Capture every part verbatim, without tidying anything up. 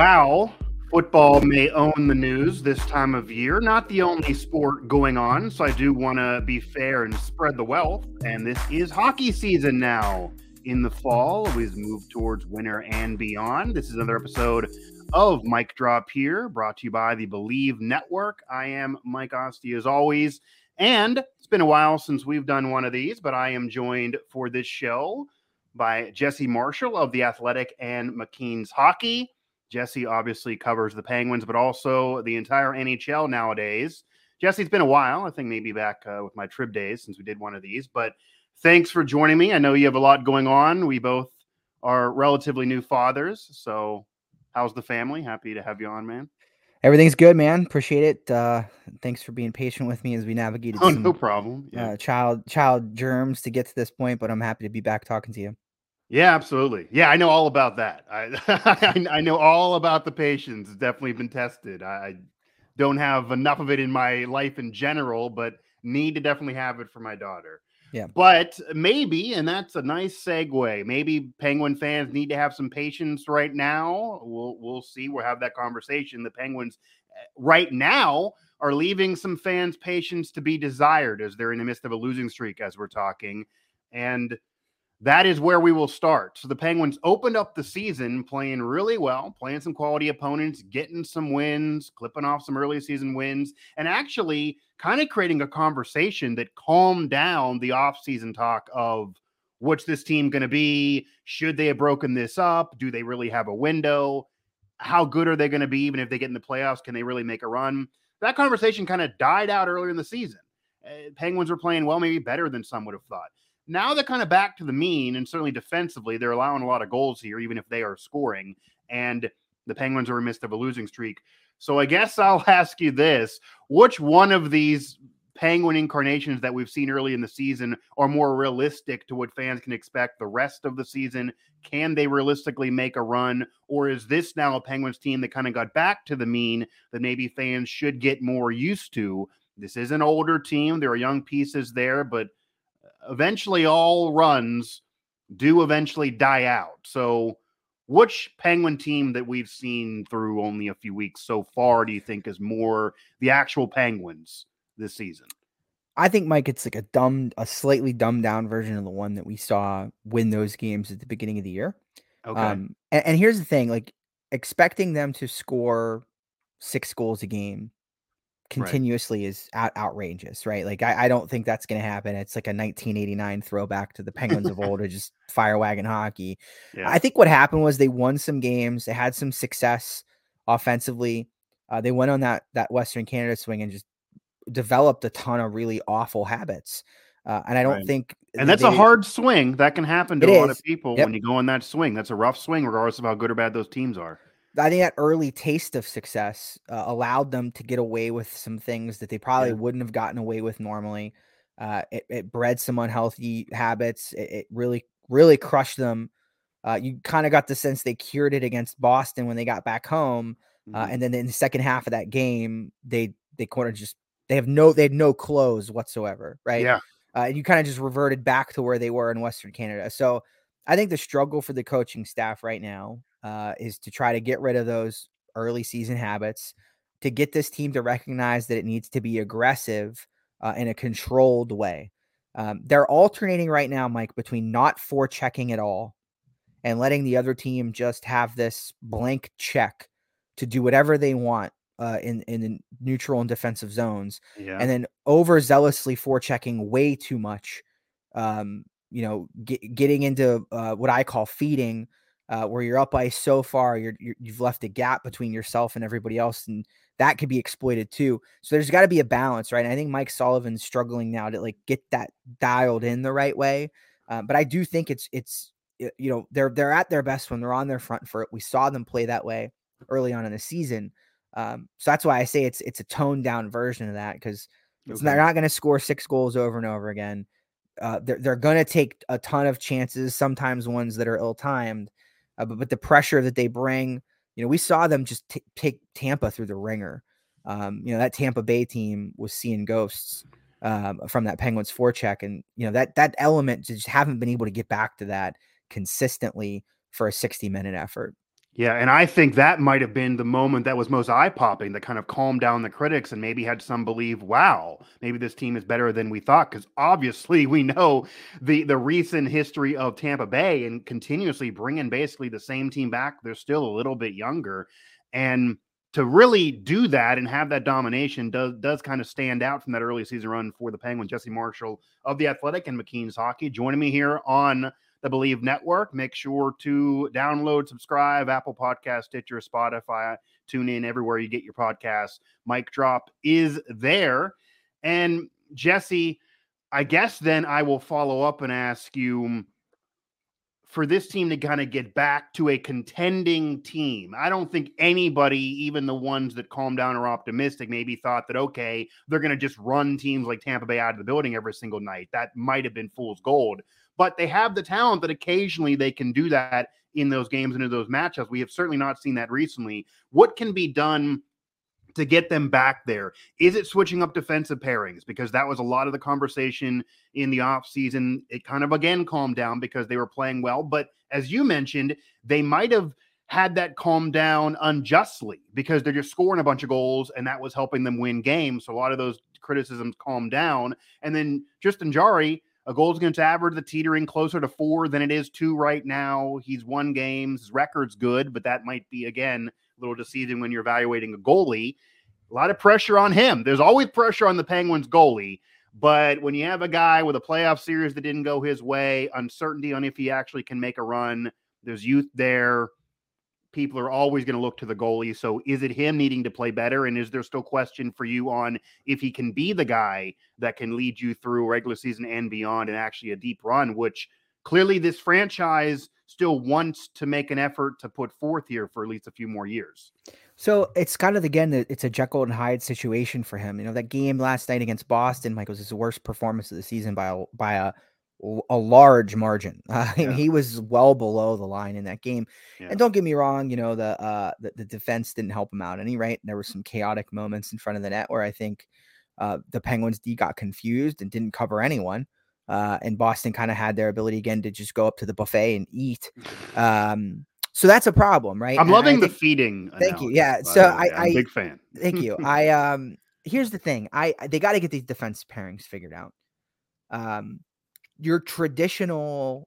While football may own the news this time of year, not the only sport going on, so I do want to be fair and spread the wealth. And this is hockey season now in the fall. We've moved towards winter and beyond. This is another episode of Mic Drop here, brought to you by the Believe Network. I am Mike Ostie as always, and it's been a while since we've done one of these, but I am joined for this show by Jesse Marshall of The Athletic and McKeen's Hockey. Jesse obviously covers the Penguins, but also the entire N H L nowadays. Jesse, it's been a while. I think maybe back uh, with my Trib days since we did one of these, but thanks for joining me. I know you have a lot going on. We both are relatively new fathers, so how's the family? Happy to have you on, man. Everything's good, man. Appreciate it. Uh, thanks for being patient with me as we navigated Oh, some no problem. Yeah. uh, child child germs to get to this point, but I'm happy to be back talking to you. Yeah, absolutely. Yeah, I know all about that. I I know all about the patience. It's definitely been tested. I don't have enough of it in my life in general, but need to definitely have it for my daughter. Yeah. But maybe, and that's a nice segue, maybe Penguin fans need to have some patience right now. We'll we'll see. We'll have that conversation. The Penguins right now are leaving some fans' patience to be desired as they're in the midst of a losing streak as we're talking. And that is where we will start. So the Penguins opened up the season playing really well, playing some quality opponents, getting some wins, clipping off some early season wins, and actually kind of creating a conversation that calmed down the offseason talk of what's this team going to be? Should they have broken this up? Do they really have a window? How good are they going to be? Even if they get in the playoffs, can they really make a run? That conversation kind of died out earlier in the season. Uh, Penguins were playing well, maybe better than some would have thought. Now they're kind of back to the mean, and certainly defensively, they're allowing a lot of goals here, even if they are scoring. And the Penguins are in the midst of a losing streak. So I guess I'll ask you this. Which one of these Penguin incarnations that we've seen early in the season are more realistic to what fans can expect the rest of the season? Can they realistically make a run? Or is this now a Penguins team that kind of got back to the mean that maybe fans should get more used to? This is an older team. There are young pieces there, but eventually all runs do eventually die out. So which Penguin team that we've seen through only a few weeks so far do you think is more the actual Penguins this season? I think, Mike, it's like a dumb, a slightly dumbed down version of the one that we saw win those games at the beginning of the year. Okay. Um, and, and here's the thing, like expecting them to score six goals a game continuously right. is out, outrageous, right? Like, I, I don't think that's going to happen. It's like a nineteen eighty-nine throwback to the Penguins of old, or just fire wagon hockey. Yeah. I think what happened was they won some games. They had some success offensively. Uh, they went on that, that Western Canada swing and just developed a ton of really awful habits. Uh, and I don't right. think, and that's they, a hard swing that can happen to a is. lot of people yep. when you go on that swing. That's a rough swing, regardless of how good or bad those teams are. I think that early taste of success uh, allowed them to get away with some things that they probably yeah. wouldn't have gotten away with normally. Uh, it, it bred some unhealthy habits. It, it really, really crushed them. Uh, you kind of got the sense they cured it against Boston when they got back home. Uh, mm-hmm. And then in the second half of that game, they, they kind of just, they have no, they had no clothes whatsoever. Right. Yeah. Uh, and you kind of just reverted back to where they were in Western Canada. So I think the struggle for the coaching staff right now uh, is to try to get rid of those early season habits, to get this team to recognize that it needs to be aggressive uh, in a controlled way. Um, they're alternating right now, Mike, between not forechecking at all and letting the other team just have this blank check to do whatever they want uh, in, in the neutral and defensive zones. Yeah. And then overzealously forechecking way too much, um, you know, get, getting into uh, what I call feeding, uh, where you're up ice so far, you're, you're, you've left a gap between yourself and everybody else, and that could be exploited too. So there's got to be a balance, right? And I think Mike Sullivan's struggling now to like get that dialed in the right way. Uh, but I do think it's it's you know they're they're at their best when they're on their front foot. We saw them play that way early on in the season, um, so that's why I say it's it's a toned down version of that, because okay. they're not going to score six goals over and over again. Uh, they're they're going to take a ton of chances, sometimes ones that are ill-timed, uh, but, but the pressure that they bring, you know, we saw them just t- take Tampa through the ringer. Um, you know, that Tampa Bay team was seeing ghosts um, from that Penguins forecheck, and you know that that element just haven't been able to get back to that consistently for a sixty minute effort. Yeah, and I think that might have been the moment that was most eye-popping, that kind of calmed down the critics and maybe had some believe, wow, maybe this team is better than we thought. Because obviously we know the the recent history of Tampa Bay and continuously bringing basically the same team back. They're still a little bit younger, and to really do that and have that domination does does kind of stand out from that early season run for the Penguins. Jesse Marshall of The Athletic and McKeen's Hockey joining me here on the Believe Network. Make sure to download, subscribe, Apple Podcast, Stitcher, Spotify, tune in everywhere you get your podcasts. Mic Drop is there. And Jesse, I guess then I will follow up and ask you, for this team to kind of get back to a contending team, I don't think anybody, even the ones that calm down or optimistic, maybe thought that, okay, they're going to just run teams like Tampa Bay out of the building every single night. That might have been fool's gold. But they have the talent that occasionally they can do that in those games and in those matchups. We have certainly not seen that recently. What can be done to get them back there? Is it switching up defensive pairings? Because that was a lot of the conversation in the offseason. It kind of, again, calmed down because they were playing well. But as you mentioned, they might have had that calm down unjustly because they're just scoring a bunch of goals, and that was helping them win games. So a lot of those criticisms calmed down. And then Tristan Jarry, a goals against average, the teetering closer to four than it is two right now. He's won games. His record's good, but that might be, again, a little deceiving when you're evaluating a goalie. A lot of pressure on him. There's always pressure on the Penguins goalie, but when you have a guy with a playoff series that didn't go his way, uncertainty on if he actually can make a run, there's youth there, people are always going to look to the goalie. So is it him needing to play better? And is there still question for you on if he can be the guy that can lead you through regular season and beyond and actually a deep run, which clearly this franchise still wants to make an effort to put forth here for at least a few more years? So it's kind of, again, it's a Jekyll and Hyde situation for him. You know, that game last night against Boston, Mike, was his worst performance of the season by a, by a, a large margin. Uh, yeah. He was well below the line in that game. Yeah. And don't get me wrong, you know, the, uh, the, the defense didn't help him out any, right? There were some chaotic moments in front of the net where I think uh, the Penguins D got confused and didn't cover anyone. Uh, and Boston kind of had their ability again to just go up to the buffet and eat. Um, So that's a problem, right? I'm and loving think, the feeding. Thank you. Yeah. So I, I'm I, a big fan. Thank you. I, um, here's the thing. I, they got to get these defense pairings figured out. Um, your traditional,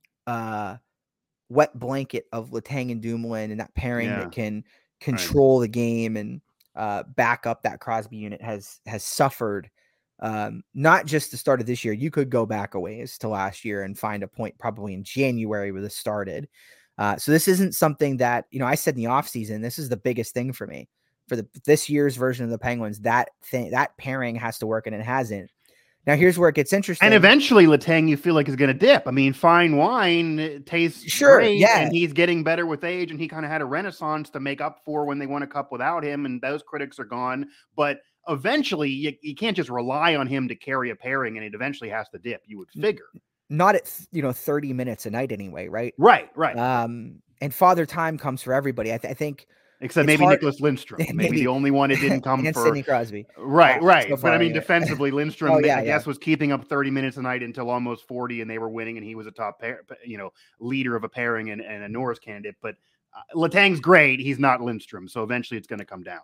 uh, wet blanket of Letang and Dumoulin and that pairing yeah. that can control right. the game and, uh, back up that Crosby unit has, has suffered. Um, not just the start of this year. You could go back a ways to last year and find a point probably in January where this started. Uh, so this isn't something that, you know, I said in the offseason, this is the biggest thing for me for the this year's version of the Penguins. That thing, that pairing has to work, and it hasn't. Now here's where it gets interesting. And eventually, Letang, you feel like is going to dip. I mean, fine wine tastes sure, great, yeah, and he's getting better with age, and he kind of had a renaissance to make up for when they won a cup without him, and those critics are gone. But eventually, you, you can't just rely on him to carry a pairing, and it eventually has to dip. You would figure. Not at, you know, thirty minutes a night anyway, right? Right, right. Um, and father time comes for everybody. I, th- I think, except maybe hard. Nicholas Lindstrom, maybe, maybe the only one it didn't come and for. Sidney Crosby, right, uh, right. So far, but I mean, anyway. defensively, Lindstrom, oh, yeah, I guess, yeah. was keeping up thirty minutes a night until almost forty, and they were winning, and he was a top pair, you know, leader of a pairing and, and a Norris candidate. But uh, Letang's great; he's not Lindstrom, so eventually it's going to come down.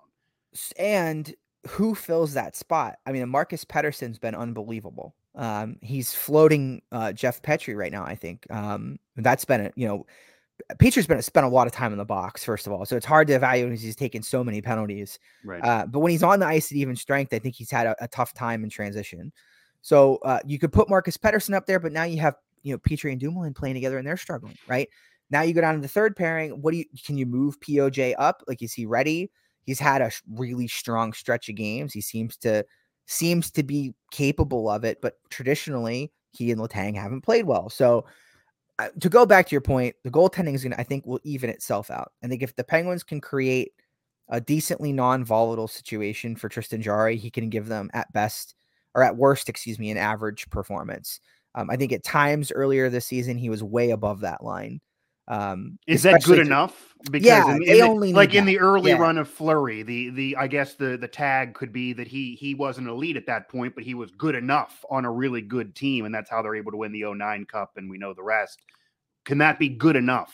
And who fills that spot? I mean, Marcus Pettersson's been unbelievable. Um, he's floating uh, Jeff Petrie right now, I think. Um, that's been, a, you know, Petrie's been spent a lot of time in the box, first of all. So it's hard to evaluate because he's taken so many penalties. Right. Uh, but when he's on the ice at even strength, I think he's had a, a tough time in transition. So uh, you could put Marcus Pettersson up there, but now you have, you know, Petrie and Dumoulin playing together and they're struggling, right? Now you go down to the third pairing. What do you, can you move P O J up? Like, is he ready? He's had a really strong stretch of games. He seems to seems to be capable of it, but traditionally he and Letang haven't played well. So uh, to go back to your point, the goaltending is going to, I think, will even itself out. I think if the Penguins can create a decently non-volatile situation for Tristan Jarry, he can give them at best or at worst, excuse me, an average performance. Um, I think at times earlier this season, he was way above that line. Um, is that good enough? Because yeah, in, in they the, only like in that. the early yeah. run of Fleury, the the I guess the the tag could be that he he wasn't elite at that point, but he was good enough on a really good team, and that's how they're able to win the oh nine Cup, and we know the rest. Can that be good enough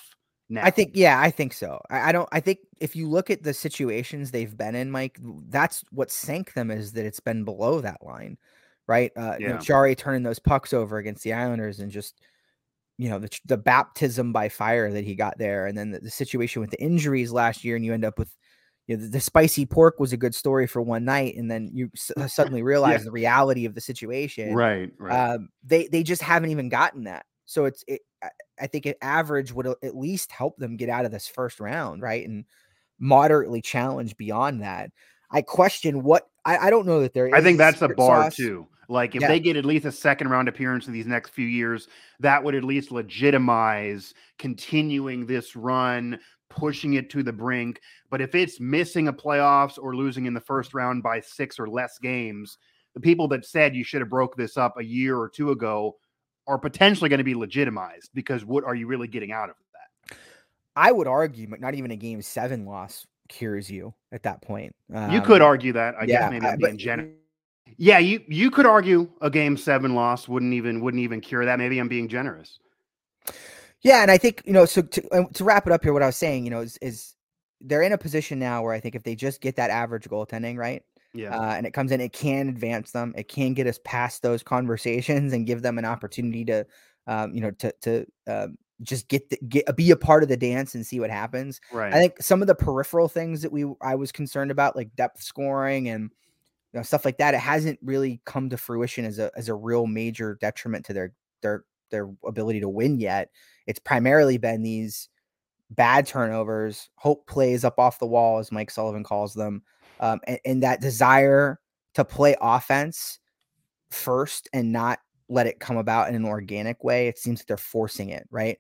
now. I think, yeah, I think so. I, I don't, I think if you look at the situations they've been in, Mike, that's what sank them is that it's been below that line, right? Uh, Yeah. You know, Jari turning those pucks over against the Islanders and just, you know, the, the baptism by fire that he got there. And then the, the situation with the injuries last year, and you end up with, you know, the, the spicy pork was a good story for one night. And then you s- suddenly realize Yeah. the reality of the situation. Right, right. Um, they, they just haven't even gotten that. So it's, it, I- I think an average would at least help them get out of this first round, right? And moderately challenge beyond that. I question what, I, I don't know that there I is think a that's the secret bar sauce. too. Like if Yeah. they get at least a second round appearance in these next few years, that would at least legitimize continuing this run, pushing it to the brink. But if it's missing a playoffs or losing in the first round by six or less games, the people that said you should have broke this up a year or two ago are potentially going to be legitimized, because what are you really getting out of that? I would argue, but not even a game seven loss cures you at that point. Um, You could argue that. I yeah, guess maybe I'm I, being but generous. Yeah, you you could argue a game seven loss wouldn't even wouldn't even cure that. Maybe I'm being generous. yeah, and I think, you know, so to to wrap it up here, what I was saying, you know, is is they're in a position now where I think if they just get that average goaltending right, Yeah. uh, and it comes in, it can advance them. It can get us past those conversations and give them an opportunity to, um, you know, to to um, just get the, get be a part of the dance and see what happens. Right. I think some of the peripheral things that we I was concerned about, like depth scoring and, you know, stuff like that, it hasn't really come to fruition as a as a real major detriment to their their their ability to win yet. It's primarily been these bad turnovers, hope plays up off the wall, as Mike Sullivan calls them, um, and, and that desire to play offense first and not let it come about in an organic way. It seems like they're forcing it, right?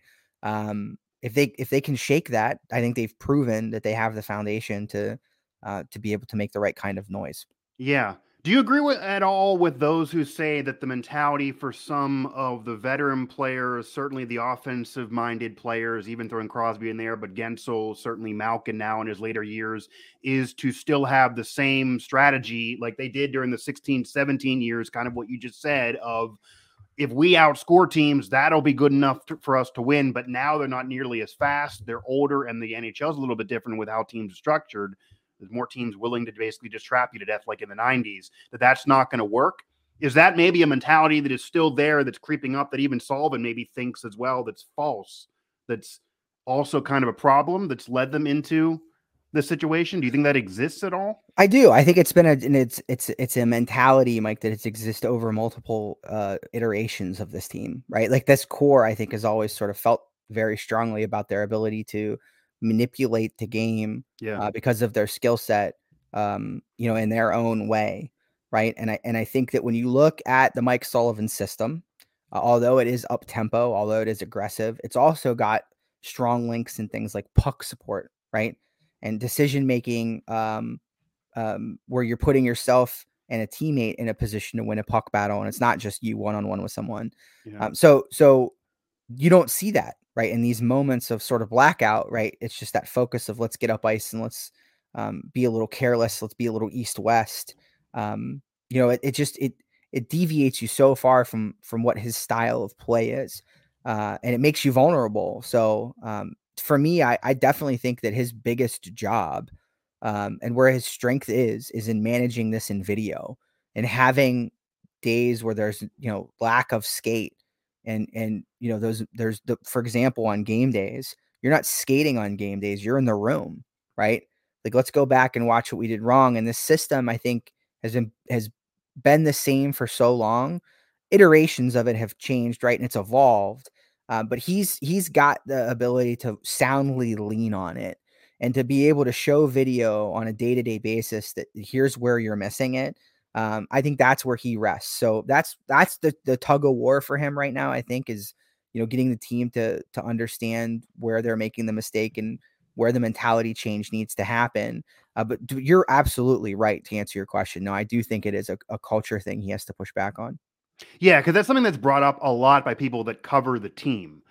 Um, if they if they can shake that, I think they've proven that they have the foundation to uh, to be able to make the right kind of noise. Yeah. Do you agree with at all with those who say that the mentality for some of the veteran players, certainly the offensive minded players, even throwing Crosby in there, but Gensel, certainly Malkin now in his later years, is to still have the same strategy like they did during the sixteen, seventeen years, kind of what you just said of, if we outscore teams, that'll be good enough to, for us to win. But now they're not nearly as fast. They're older, and the N H L is a little bit different with how teams are structured. There's more teams willing to basically just trap you to death like in the nineties, that that's not going to work. Is that maybe a mentality that is still there, that's creeping up, that even Sullivan maybe thinks as well, that's false, that's also kind of a problem that's led them into the situation? Do you think that exists at all? I do. I think it's been a and it's it's it's a mentality, Mike, that it's exist over multiple uh iterations of this team, right? Like this core, I think, has always sort of felt very strongly about their ability to manipulate the game Yeah. uh, because of their skill set, um, you know, in their own way, right? And I and I think that when you look at the Mike Sullivan system, uh, although it is up tempo, although it is aggressive, it's also got strong links in things like puck support, right? And decision making, um, um, where you're putting yourself and a teammate in a position to win a puck battle, and it's not just you one on one with someone. Yeah. Um, so, so you don't see that, right? In these moments of sort of blackout, right? It's just that focus of let's get up ice and let's um, be a little careless. Let's be a little east west. Um, you know, it, it just it it deviates you so far from from what his style of play is, uh, and it makes you vulnerable. So um, for me, I, I definitely think that his biggest job um, and where his strength is is in managing this in video and having days where there's, you know, lack of skate and and you know those there's the for example on game days, you're not skating on game days, you're in the room, right? Like, let's go back and watch what we did wrong. And this system, I think, has been has been the same for so long. Iterations of it have changed, right? And it's evolved. Uh, but he's he's got the ability to soundly lean on it and to be able to show video on a day-to-day basis that here's where you're missing it. Um, I think that's where he rests. So that's that's the the tug of war for him right now, I think, is, you know, getting the team to to understand where they're making the mistake and where the mentality change needs to happen. Uh, but you're absolutely right to answer your question. No, I do think it is a, a culture thing he has to push back on. Yeah, because that's something that's brought up a lot by people that cover the team.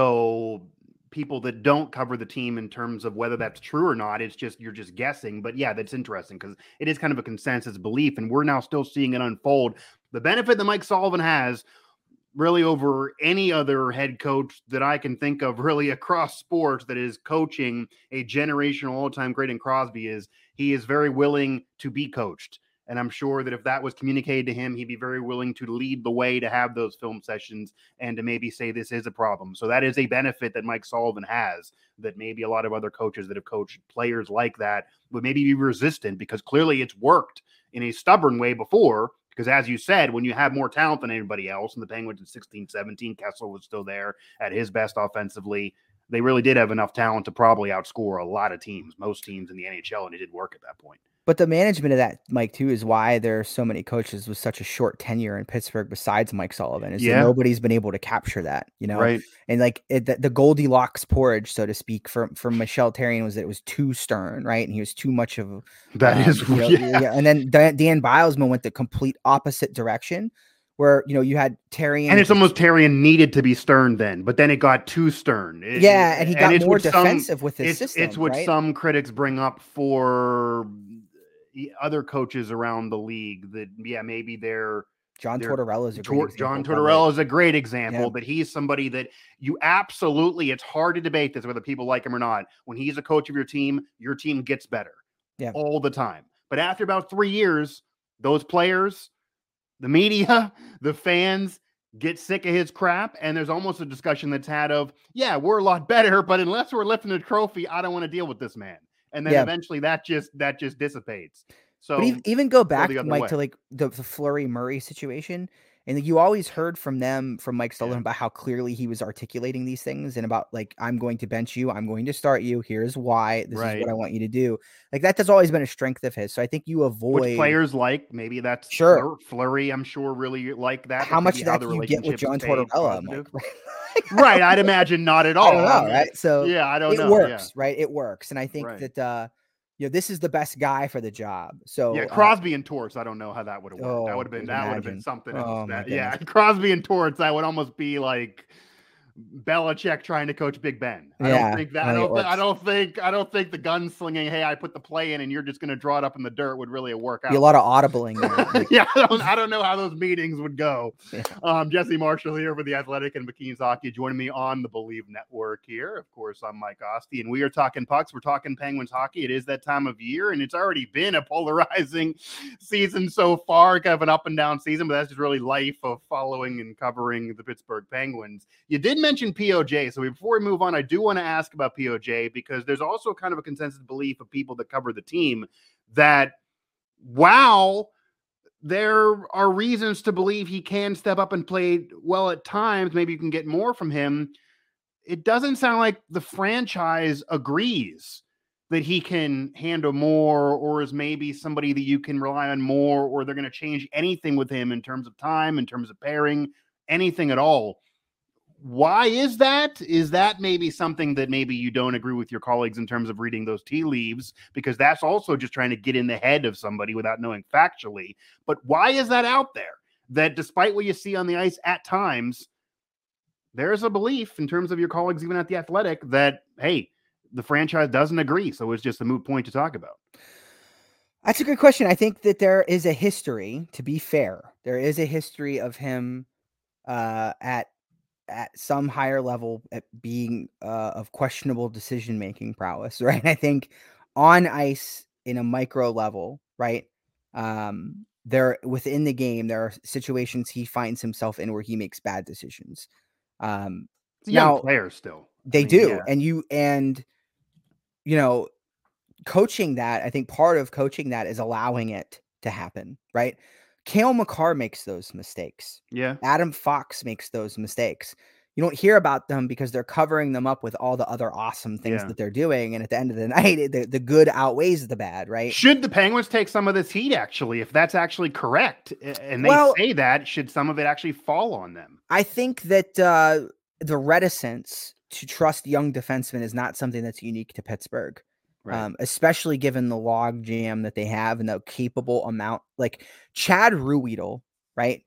So people that don't cover the team, in terms of whether that's true or not, it's just, you're just guessing. But yeah, that's interesting because it is kind of a consensus belief, and we're now still seeing it unfold. The benefit that Mike Sullivan has, really over any other head coach that I can think of really across sports that is coaching a generational all-time great in Crosby is he is very willing to be coached. And I'm sure that if that was communicated to him, he'd be very willing to lead the way to have those film sessions and to maybe say this is a problem. So that is a benefit that Mike Sullivan has that maybe a lot of other coaches that have coached players like that would maybe be resistant, because clearly it's worked in a stubborn way before. Because as you said, when you have more talent than anybody else, and the Penguins in sixteen seventeen, Kessler was still there at his best offensively. They really did have enough talent to probably outscore a lot of teams, most teams in the N H L, and it did work at that point. But the management of that, Mike, too, is why there are so many coaches with such a short tenure in Pittsburgh besides Mike Sullivan, is Yeah. that nobody's been able to capture that, you know? Right. And like it, the, the Goldilocks porridge, so to speak, from, from Michel Therrien was that it was too stern, right? And he was too much of That um, is, you know, yeah. yeah. And then Dan, Dan Bilesman went the complete opposite direction, where, you know, you had Therrien. And it's almost Therrien needed to be stern then, but then it got too stern. It, yeah, and he got and more what some- defensive with his it's, system. It's what right? some critics bring up for the other coaches around the league that, yeah, maybe they're John they're- Tortorella is a great Tor- example. John probably. Tortorella is a great example, Yeah. but he's somebody that you absolutely, it's hard to debate this whether people like him or not. When he's a coach of your team, your team gets better Yeah. all the time. But after about three years, those players, the media, the fans get sick of his crap. And there's almost a discussion that's had of, yeah, we're a lot better, but unless we're lifting a trophy, I don't want to deal with this man. And then Yeah. eventually that just, that just dissipates. So But even, even go back, the other Mike, way. to like the, the Fleury Murray situation. And you always heard from them, from Mike Sullivan, Yeah. about how clearly he was articulating these things and about like, I'm going to bench you. I'm going to start you. Here's why. This Right. is what I want you to do. Like that has always been a strength of his. So I think you avoid which players like, maybe that's Sure. Fleur- Fleury, I'm sure really like that. how That much could of be how that the do you get with relationship John stayed Tortorella, Mike? positive. Right. I'd imagine not at all. I don't know, I mean, right? So yeah, I don't it know. works, right? It works. And I think Right. that, uh, you know, this is the best guy for the job. So Yeah, uh, Crosby and Torts. I don't know how that would have worked. Oh, that would have been that would have been imagine. something Oh, else. my That, yeah, goodness. Crosby and Torts. That would almost be like Belichick trying to coach Big Ben. I Yeah, don't think that. I I think it don't. Th- I works. don't think. I don't think the gunslinging. Hey, I put the play in, and you're just going to draw it up in the dirt. Would really work out. Be a lot of audibling there. Like, yeah, I don't, I don't know how those meetings would go. Yeah. Um, Jesse Marshall here with the Athletic and McKean's Hockey, joining me on the Believe Network here. Of course, I'm Mike Osti, and we are talking pucks. We're talking Penguins hockey. It is that time of year, and it's already been a polarizing season so far, kind of an up and down season, but that's just really life of following and covering the Pittsburgh Penguins. You did mention P O J, so before we move on, I do want to ask about P O J, because there's also kind of a consensus belief of people that cover the team that, wow, there are reasons to believe he can step up and play well at times. Maybe you can get more from him. It doesn't sound like the franchise agrees that he can handle more, or is maybe somebody that you can rely on more, or they're going to change anything with him in terms of time, in terms of pairing, anything at all. Why is that? Is that maybe something that maybe you don't agree with your colleagues in terms of reading those tea leaves? Because that's also just trying to get in the head of somebody without knowing factually. But why is that out there? That despite what you see on the ice at times, there's a belief in terms of your colleagues, even at the Athletic, that, hey, the franchise doesn't agree. So it's just a moot point to talk about. That's a good question. I think that there is a history, to be fair, there is a history of him uh, at at some higher level at being uh, of questionable decision-making prowess, right? I think on ice in a micro level, right? Um, there within the game, there are situations he finds himself in where he makes bad decisions. Um, It's a young now player still. they I mean, do. yeah. And you, and you know, coaching that, I think part of coaching that is allowing it to happen, right? Cale Makar makes those mistakes. Yeah. Adam Fox makes those mistakes. You don't hear about them because they're covering them up with all the other awesome things Yeah. that they're doing. And at the end of the night, the, the good outweighs the bad, right? Should the Penguins take some of this heat, actually, if that's actually correct? And they Well- say that, should some of it actually fall on them? I think that uh, the reticence to trust young defensemen is not something that's unique to Pittsburgh. Um, especially given the log jam that they have and the capable amount, like Chad Ruhwedel, right?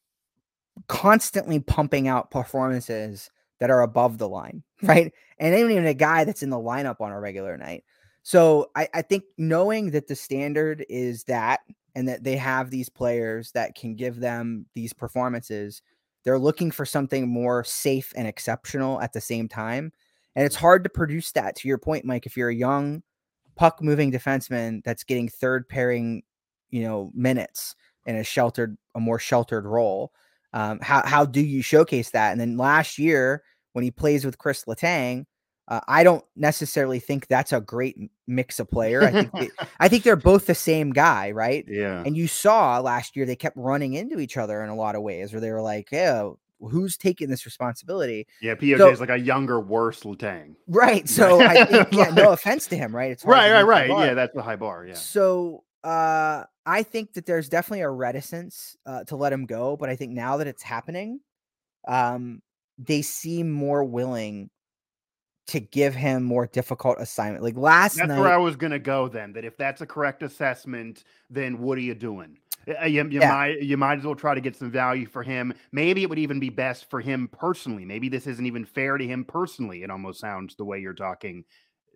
Constantly pumping out performances that are above the line, right? And even a guy that's in the lineup on a regular night. So I, I think knowing that the standard is that, and that they have these players that can give them these performances, They're looking for something more safe and exceptional at the same time. And it's hard to produce that, to your point, Mike, if you're a young puck moving defenseman that's getting third pairing, you know, minutes in a sheltered, a more sheltered role. Um, how, how do you showcase that? And then last year when he plays with Chris Letang, uh, I don't necessarily think that's a great mix of player. I think, it, I think they're both the same guy. Right. Yeah. And you saw last year, they kept running into each other in a lot of ways where they were like, yeah, who's taking this responsibility? Yeah, P O J so, is like a younger, worse Letang. Right. So I think, yeah, no offense to him, right? It's right, right, right. Yeah, that's the high bar. Yeah. So uh, I think that there's definitely a reticence uh, to let him go, but I think now that it's happening, um, they seem more willing to give him more difficult assignment. Like last that's night. That's where I was going to go then, that if that's a correct assessment, then what are you doing? You, you, yeah. might, you might as well try to get some value for him. Maybe it would even be best for him personally. Maybe this isn't even fair to him personally. It almost sounds the way you're talking,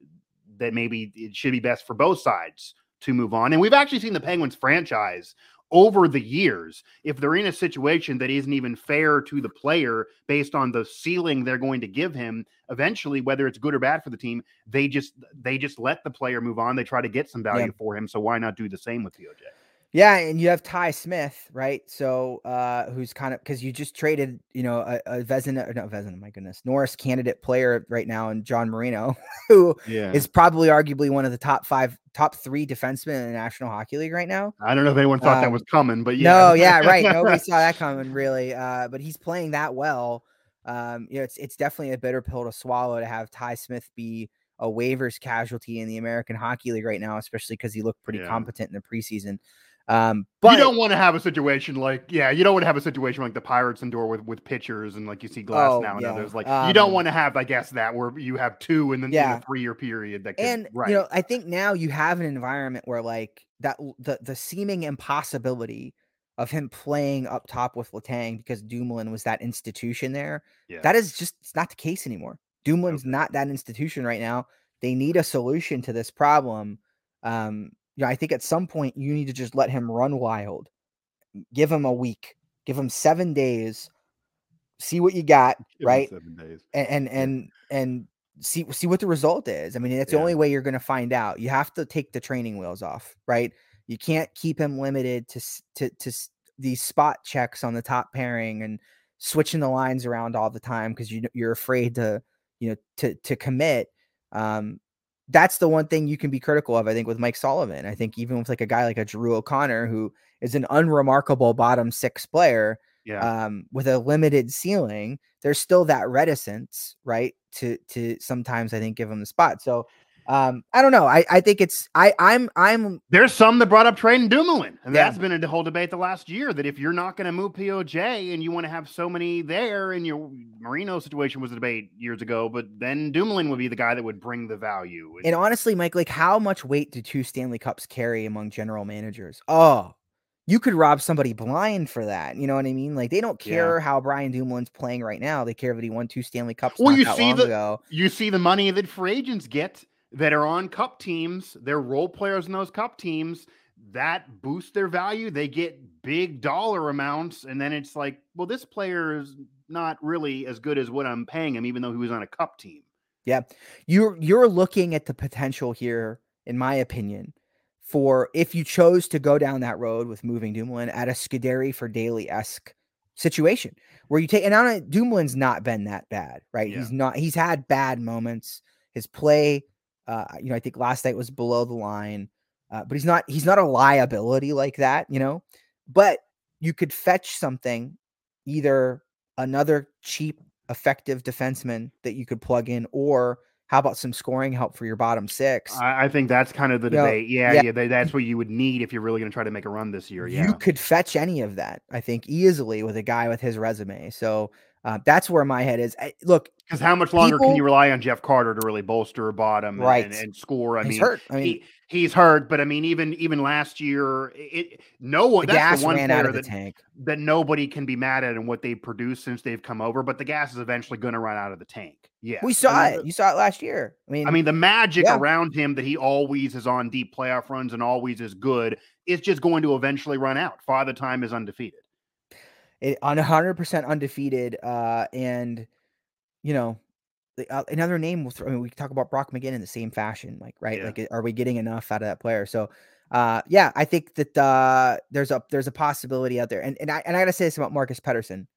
that maybe it should be best for both sides to move on. And we've actually seen the Penguins franchise over the years, if they're in a situation that isn't even fair to the player based on the ceiling they're going to give him, eventually, whether it's good or bad for the team, they just they just let the player move on. They try to get some value yeah. for him. So why not do the same with P O J? Yeah, and you have Ty Smith, right? So, uh, who's kind of, because you just traded, you know, a, a Vezina, no, Vezina, my goodness, Norris candidate player right now, and John Marino, who yeah. is probably arguably one of the top five, top three defensemen in the National Hockey League right now. I don't know if anyone thought um, that was coming, but yeah. No, yeah, right. Nobody saw that coming, really. Uh, but he's playing that well. Um, you know, it's it's definitely a bitter pill to swallow to have Ty Smith be a waivers casualty in the American Hockey League right now, especially because he looked pretty yeah. competent in the preseason. Um, but you don't want to have a situation like, yeah, you don't want to have a situation like the Pirates endure with, with pitchers and like you see Glass oh, now and yeah. others. Like um, you don't want to have, I guess, that where you have two and then yeah. in a three year period that could, and right. you know, I think now you have an environment where like that the the seeming impossibility of him playing up top with Letang because Dumoulin was that institution there. Yeah. That is just it's not the case anymore. Dumoulin's okay. not that institution right now. They need a solution to this problem. Um, Yeah, I think at some point you need to just let him run wild. Give him a week. Give him seven days. See what you got, Give right? Seven days. And and yeah. and, and see see what the result is. I mean, that's yeah. the only way you're going to find out. You have to take the training wheels off, right? You can't keep him limited to to to these spot checks on the top pairing and switching the lines around all the time because you you're afraid to you know to to commit. Um, That's the one thing you can be critical of, I think, with Mike Sullivan. I think even with like a guy like a Drew O'Connor, who is an unremarkable bottom six player yeah. um, with a limited ceiling, there's still that reticence, right? To to sometimes I think give him the spot. So um, I don't know. I, I think it's I I'm I'm there's some that brought up trading Dumoulin, and yeah. that's been a whole debate the last year that if you're not going to move P O J and you want to have so many there, and your Marino situation was a debate years ago, but then Dumoulin would be the guy that would bring the value. And honestly, Mike, like how much weight do two Stanley Cups carry among general managers? Oh, you could rob somebody blind for that. You know what I mean? Like they don't care yeah. how Brian Dumoulin's playing right now. They care that he won two Stanley Cups. Well, not you that see long the ago. you see the money that free agents get that are on cup teams. They're role players in those cup teams. That boosts their value. They get big dollar amounts, and then it's like, well, this player is not really as good as what I'm paying him, even though he was on a cup team. Yeah, you're you're looking at the potential here, in my opinion, for if you chose to go down that road with moving Dumoulin at a Scuderi for Daly-esque situation where you take, and I don't, Dumoulin's not been that bad, right? Yeah. He's not, he's had bad moments. His play, uh, you know, I think last night was below the line, uh, but he's not, he's not a liability like that, you know, but you could fetch something, either another cheap, effective defenseman that you could plug in, or how about some scoring help for your bottom six? I, I think that's kind of the debate. You know, yeah, yeah, yeah they, that's what you would need if you're really going to try to make a run this year. Yeah, you could fetch any of that, I think, easily with a guy with his resume. So uh, that's where my head is. I, look, because how much longer people, can you rely on Jeff Carter to really bolster a bottom right. and, and score? I he's mean, hurt. I mean, he, he's hurt, but I mean, even even last year, it no one the that's gas the one ran out of that, the tank that nobody can be mad at and what they've produced since they've come over. But the gas is eventually going to run out of the tank. Yeah, we saw I mean, it. You saw it last year. I mean, I mean, the magic yeah. around him that he always is on deep playoff runs and always is good is just going to eventually run out. Father Time is undefeated. it, on one hundred percent undefeated. Uh, and, you know, uh, another name, we'll throw, I mean, we talk about Brock McGinn in the same fashion, like, right? Yeah. Like, are we getting enough out of that player? So, uh, yeah, I think that uh, there's a there's a possibility out there. And and I, and I got to say this about Marcus Pettersson.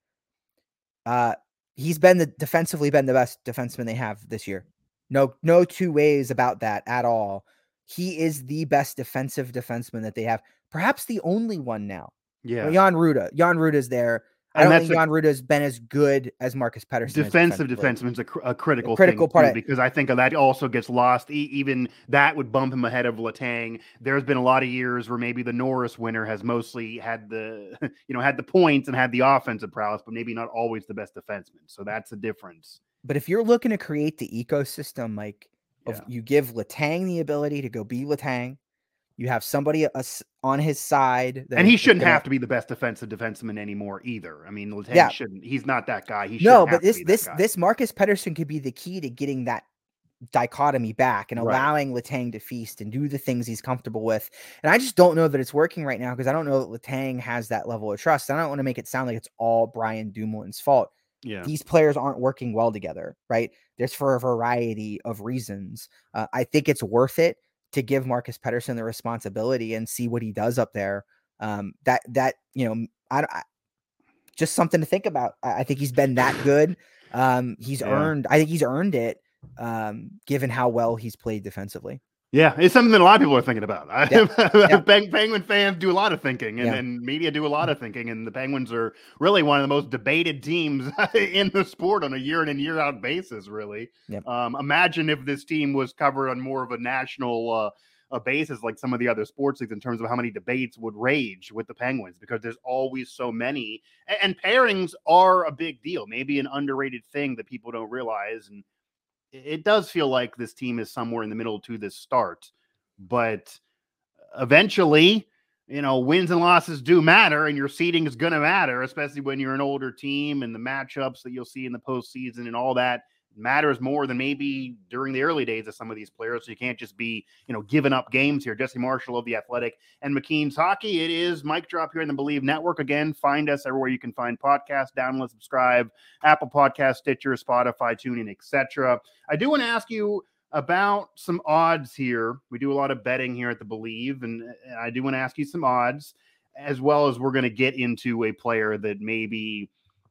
Uh, he's been the defensively been the best defenseman they have this year. No, no two ways about that at all. He is the best defensive defenseman that they have. Perhaps the only one now. Yeah. Well, Jan Ruda. Jan Ruda's there. I And don't that's think a- Jan Ruda's been as good as Marcus Pettersson. Defensive is defensively. defenseman's a, cr- a critical, A critical thing part too, of- because I think that also gets lost. E- even that would bump him ahead of Letang. There's been a lot of years where maybe the Norris winner has mostly had the, you know, had the points and had the offensive prowess, but maybe not always the best defenseman. So that's the difference. But if you're looking to create the ecosystem, like of, Yeah. you give Letang the ability to go be Letang, you have somebody as- on his side, that And he is shouldn't gonna- have to be the best defensive defenseman anymore either. I mean, Letang Yeah. shouldn't. He's not that guy. He No, shouldn't have but this to be that this guy. this Marcus Pettersson could be the key to getting that dichotomy back and Right. allowing Letang to feast and do the things he's comfortable with. And I just don't know that it's working right now because I don't know that Letang has that level of trust. I don't want to make it sound like it's all Brian Dumoulin's fault. Yeah. These players aren't working well together, right? There's for a variety of reasons. Uh, I think it's worth it to give Marcus Pettersson the responsibility and see what he does up there. Um, that that you know, I, I just something to think about. I, I think he's been that good. Um, he's Yeah. earned. I think he's earned it, um, given how well he's played defensively. Yeah, it's something that a lot of people are thinking about. I, Yeah. Yeah. Peng- Penguin fans do a lot of thinking, and, Yeah. and media do a lot of thinking, and the Penguins are really one of the most debated teams in the sport on a year in and year out basis. Really, Yep. um, imagine if this team was covered on more of a national uh, a basis, like some of the other sports leagues, in terms of how many debates would rage with the Penguins, because there's always so many, and, and pairings are a big deal. Maybe an underrated thing that people don't realize, and it does feel like this team is somewhere in the middle to this start, but eventually, you know, wins and losses do matter, and your seeding is going to matter, especially when you're an older team, and the matchups that you'll see in the postseason and all that matters more than maybe during the early days of some of these players. So you can't just be, you know, giving up games here. Jesse Marshall of The Athletic and McKeen's Hockey. It is Mic Drop here in the Believe Network. Again, find us everywhere you can find podcasts, download, subscribe, Apple Podcasts, Stitcher, Spotify, TuneIn, et cetera. I do want to ask you about some odds here. We do a lot of betting here at the Believe, and I do want to ask you some odds, as well as we're going to get into a player that maybe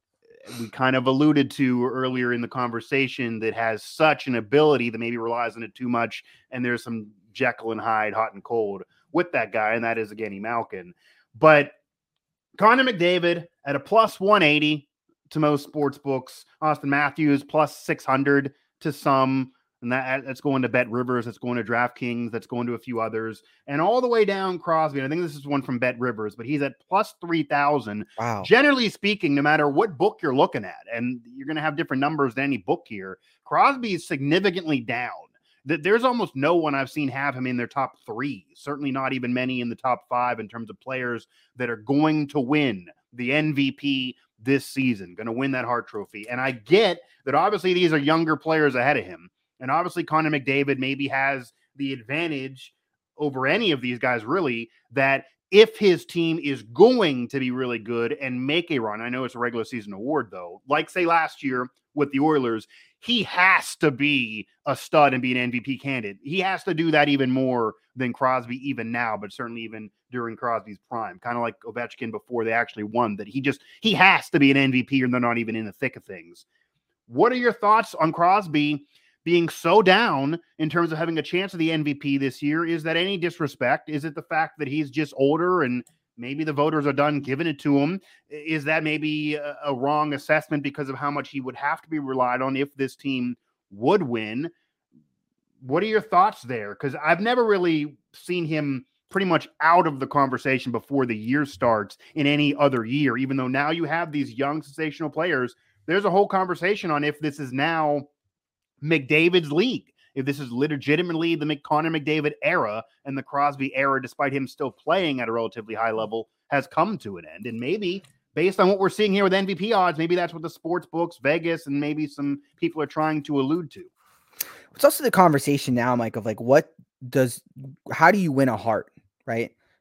we kind of alluded to earlier in the conversation that has such an ability that maybe relies on it too much, and there's some Jekyll and Hyde, hot and cold with that guy, and that is Evgeny Malkin. But Connor McDavid at a plus one eighty to most sports books, Austin Matthews plus six hundred to some, and that that's going to Bet Rivers, that's going to DraftKings, that's going to a few others, and all the way down Crosby. And I think this is one from Bet Rivers, but he's at plus three thousand. Wow. Generally speaking, no matter what book you're looking at, and you're going to have different numbers than any book here, Crosby is significantly down. There's almost no one I've seen have him in their top three, certainly not even many in the top five in terms of players that are going to win the M V P this season, going to win that Hart Trophy. And I get that obviously these are younger players ahead of him. And obviously Connor McDavid maybe has the advantage over any of these guys, really, that if his team is going to be really good and make a run, I know it's a regular season award, though, like say last year with the Oilers, he has to be a stud and be an M V P candidate. He has to do that even more than Crosby even now, but certainly even during Crosby's prime, kind of like Ovechkin before they actually won, that he just, he has to be an M V P or they're not even in the thick of things. What are your thoughts on Crosby being so down in terms of having a chance of the M V P this year? Is that any disrespect? Is it the fact that he's just older and maybe the voters are done giving it to him? Is that maybe a, a wrong assessment because of how much he would have to be relied on if this team would win? What are your thoughts there? Because I've never really seen him pretty much out of the conversation before the year starts in any other year, even though now you have these young sensational players. There's a whole conversation on if this is now McDavid's league, if this is legitimately the Connor McDavid era, and the Crosby era, despite him still playing at a relatively high level, has come to an end. And maybe based on what we're seeing here with M V P odds, maybe that's what the sports books, Vegas, and maybe some people are trying to allude to. It's also the conversation now, Mike, of like, what does, how do you win a Hart, right?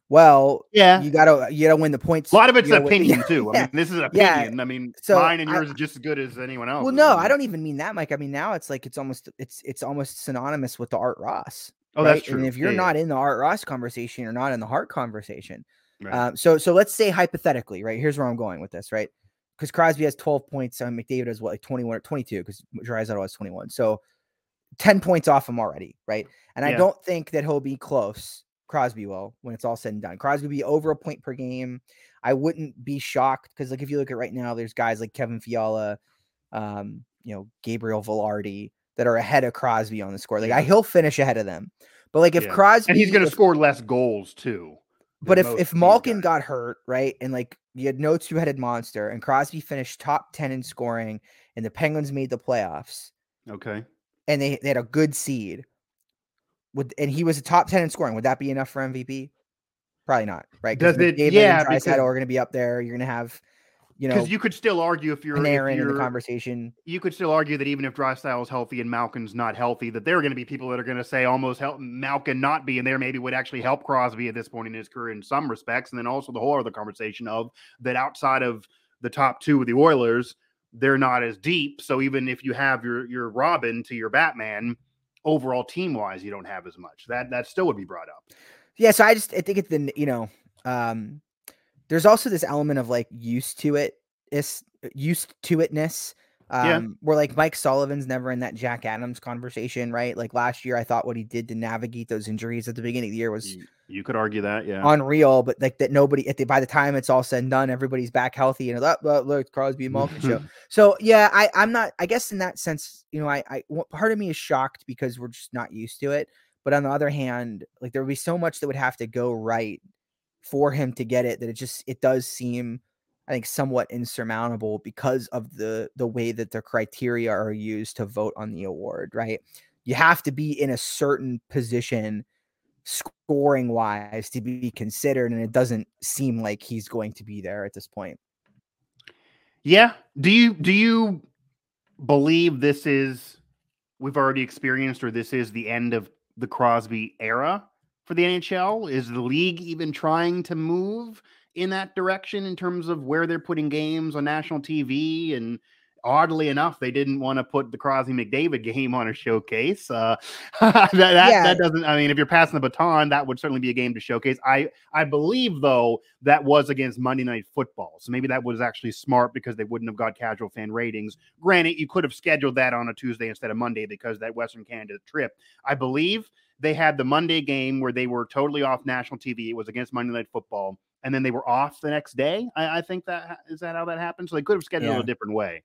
Well, yeah, you gotta you gotta win the points. A lot of it's you opinion win, too. yeah, I mean, this is an yeah. opinion. I mean, So mine and I, yours are just as good as anyone else's. well, no, I, mean, I don't even mean that, Mike. I mean, now it's like it's almost it's it's almost synonymous with the Art Ross. Oh, right? that's true. And if you're yeah, not yeah. in the Art Ross conversation, you're not in the Hart conversation. Right. Um, so so let's say hypothetically, right? Here's where I'm going with this, right? Because Crosby has twelve points, and McDavid has what, like twenty-one or twenty-two, because Draisaitl has twenty-one. So ten points off him already, right? And I Yeah. don't think that he'll be close. Crosby will, when it's all said and done. Crosby will be over a point per game. I wouldn't be shocked, because like if you look at right now, there's guys like Kevin Fiala, um, you know, Gabriel Velarde that are ahead of Crosby on the score. Like Yeah. I, he'll finish ahead of them. But like if Yeah. Crosby, and he's going to if, score less goals too. but than if most if of these Malkin guys. got hurt, right, and like you had no two-headed monster, and Crosby finished top ten in scoring, and the Penguins made the playoffs, Okay. and they, they had a good seed, would and he was a top ten in scoring, would that be enough for M V P? Probably not, right? Because Does it? McDavid Yeah, and Draisaitl because are going to be up there. You're going to have, you know, because you could still argue if you're if Panarin in the you're conversation. you could still argue that even if Draisaitl is healthy and Malkin's not healthy, that there are going to be people that are going to say almost help Malkin not be in there maybe would actually help Crosby at this point in his career in some respects. And then also the whole other conversation of that outside of the top two of the Oilers, they're not as deep. So even if you have your your Robin to your Batman, overall team wise, you don't have as much. That that still would be brought up. Yeah, so I just I think it's the you know, um, there's also this element of like used to it is used to itness. Um, Yeah. where like Mike Sullivan's never in that Jack Adams conversation, right? Like last year, I thought what he did to navigate those injuries at the beginning of the year was You, you could argue that, yeah. unreal, but like that nobody at the by the time it's all said and done, everybody's back healthy and that oh, look Crosby and Malkin show. So yeah, I I'm not. I guess in that sense, you know, I I part of me is shocked because we're just not used to it. But on the other hand, like there would be so much that would have to go right for him to get it that it just it does seem, I think, somewhat insurmountable because of the the way that the criteria are used to vote on the award, right? You have to be in a certain position scoring wise to be considered, and it doesn't seem like he's going to be there at this point. Yeah. Do you do you believe this is we've already experienced or this is the end of the Crosby era for the N H L? Is the league even trying to move in that direction in terms of where they're putting games on national T V? And oddly enough, they didn't want to put the Crosby McDavid game on a showcase. Uh, that that, Yeah. that doesn't. I mean, if you're passing the baton, that would certainly be a game to showcase. I I believe though that was against Monday Night Football, so maybe that was actually smart because they wouldn't have got casual fan ratings. Granted, you could have scheduled that on a Tuesday instead of Monday because that Western Canada trip. I believe they had the Monday game where they were totally off national T V. It was against Monday Night Football, and then they were off the next day. I, I think that is that how that happened. So they could have scheduled Yeah. it a different way.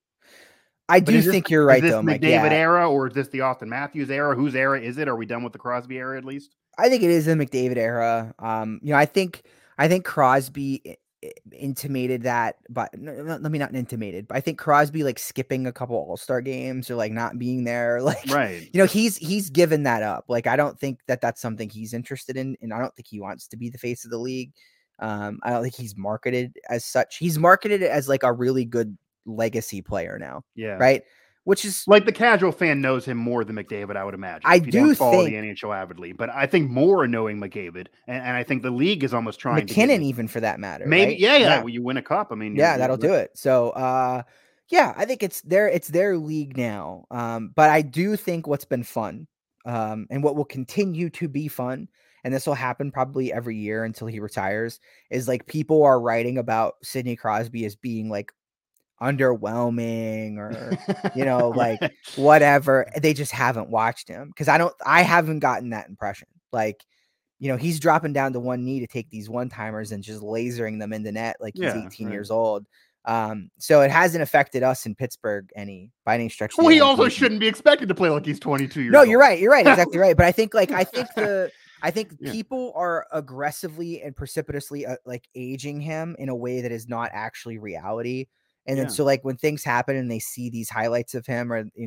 I But do is this- think you're right, Is this though, Mike. McDavid Yeah. era, or is this the Austin Matthews era? Whose era is it? Are we done with the Crosby era at least? I think it is the McDavid era. Um, you know, I think I think Crosby i- i- intimated that, but no, no, let me not intimated, but I think Crosby like skipping a couple All-Star games or like not being there, like Right. you know, he's he's given that up. Like I don't think that that's something he's interested in, and I don't think he wants to be the face of the league. Um, I don't think he's marketed as such. He's marketed as like a really good legacy player now, Yeah. right? Which is Like the casual fan knows him more than McDavid, I would imagine. I if you do don't follow think- the N H L avidly, but I think more knowing McDavid, and, and I think the league is almost trying to get McKinnon it. even for that matter. Maybe, right? yeah, yeah, Well, you win a cup. I mean, Yeah, you're- that'll you're- do it. So, uh, yeah, I think it's their it's their league now. Um, but I do think what's been fun, um, and what will continue to be fun, and this will happen probably every year until he retires, is like people are writing about Sidney Crosby as being like underwhelming or you know like Right. whatever. They just haven't watched him because I don't I haven't gotten that impression. Like, you know, he's dropping down to one knee to take these one timers and just lasering them into net like he's Yeah, eighteen right. years old. Um, so it hasn't affected us in Pittsburgh any by any stretch. of the Well, he also imagination. shouldn't be expected to play like he's twenty-two years No, old. you're right. You're right. Exactly right. But I think like I think the I think Yeah. people are aggressively and precipitously uh, like aging him in a way that is not actually reality. And then Yeah. so like when things happen and they see these highlights of him or you know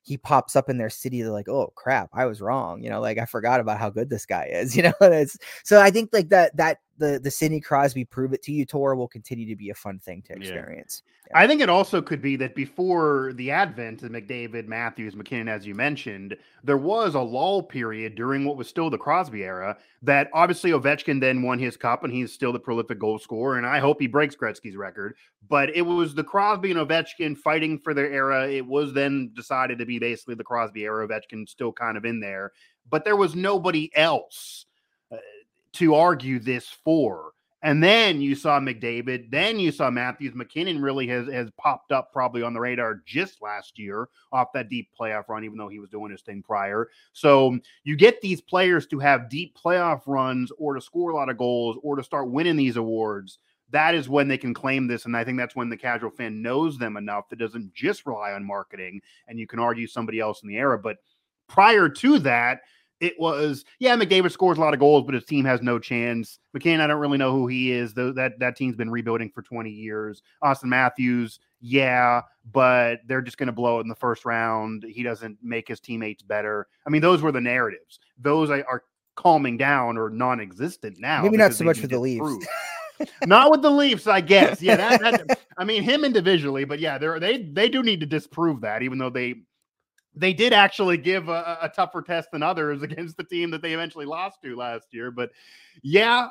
he pops up in their city. They're like, oh crap, I was wrong. You know, like I forgot about how good this guy is, you know, and it's, so I think like that, that the, the Sidney Crosby prove it to you tour will continue to be a fun thing to experience. Yeah. Yeah. I think it also could be that before the advent of McDavid, Matthews, McKinnon, as you mentioned, there was a lull period during what was still the Crosby era that obviously Ovechkin then won his cup and he's still the prolific goal scorer. And I hope he breaks Gretzky's record, but it was the Crosby and Ovechkin fighting for their era. It was then decided to be basically the Crosby era. Ovechkin still kind of in there, but there was nobody else uh, to argue this for. And then you saw McDavid, then you saw Matthews. McKinnon really has, has popped up probably on the radar just last year off that deep playoff run, even though he was doing his thing prior. So you get these players to have deep playoff runs or to score a lot of goals or to start winning these awards. That is when they can claim this. And I think that's when the casual fan knows them enough that doesn't just rely on marketing. And you can argue somebody else in the era. But prior to that, it was, yeah, McDavid scores a lot of goals, but his team has no chance. McCann, I don't really know who he is. Though that, that team's been rebuilding for twenty years. Austin Matthews, yeah, but they're just going to blow it in the first round. He doesn't make his teammates better. I mean, those were the narratives. Those are calming down or non-existent now. Maybe not so much with the Leafs. Not with the Leafs, I guess. Yeah, that, that I mean, him individually, but yeah, they they they do need to disprove that, even though they they did actually give a, a tougher test than others against the team that they eventually lost to last year. But yeah,